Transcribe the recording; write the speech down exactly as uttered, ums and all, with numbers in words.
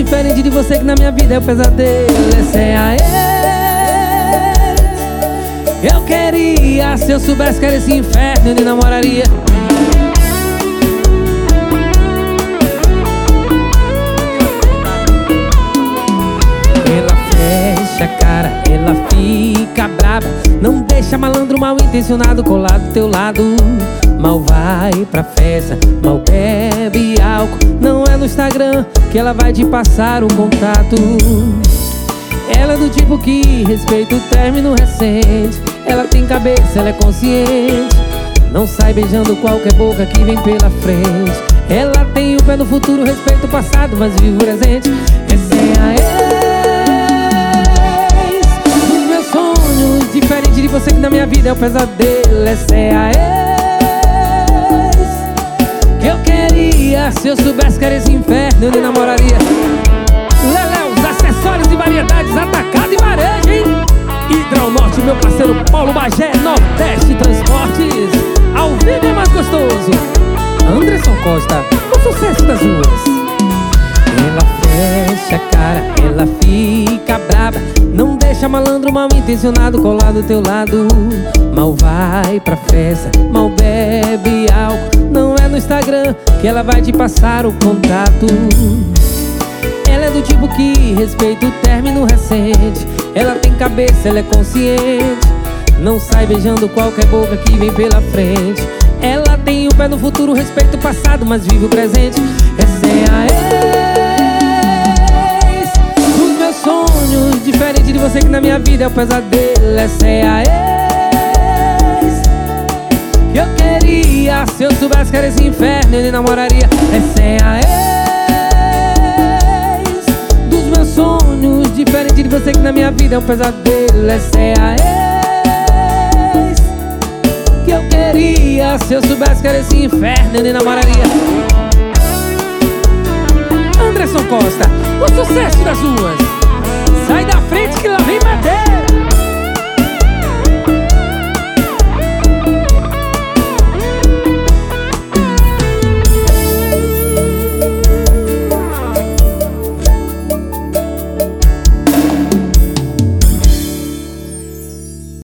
diferente de você que na minha vida é o pesadelo. Essa é a ex. Eu queria, se eu soubesse que era esse inferno, eu nem namoraria. Ela fecha a cara, ela fica brava, não deixa malandro mal intencionado colar do teu lado. Mal vai pra festa, mal bebe álcool. Não é no Instagram que ela vai te passar o contato. Ela é do tipo que respeita o término recente. Ela tem cabeça, ela é consciente, não sai beijando qualquer boca que vem pela frente. Ela tem o pé no futuro, respeita o passado, mas vive o presente. Essa é a ex dos meus sonhos, diferente de você que na minha vida é o pesadelo. Essa é a ex que eu queria, se eu soubesse que era esse inferno, eu nem namoraria. Leléu, os acessórios e variedades, atacado e varejo, hein? Hidronorte, meu parceiro Paulo Bagé, Nordeste Transportes. Ao vivo é mais gostoso. Anderson Costa, o sucesso das ruas. Ela fecha a cara, ela fica brava, não deixa malandro mal intencionado colar do teu lado. Mal vai pra festa, mal bebe álcool. Não é no Instagram que ela vai te passar o contato. Ela é do tipo que respeita o término recente. Ela tem cabeça, ela é consciente, não sai beijando qualquer boca que vem pela frente. Ela tem o pé no futuro, respeita o passado, mas vive o presente. Essa é a ex dos meus sonhos, diferente de você que na minha vida é o pesadelo. Essa é a ex que eu queria, se eu soubesse que era esse inferno, eu nem namoraria. Essa é a ex dos meus sonhos, diferente de você que na minha vida é um pesadelo. Essa é a ex que eu queria, se eu soubesse que era esse inferno, eu nem namoraria. Anderson Costa, o sucesso das ruas. Sai da frente que lá vem madeira.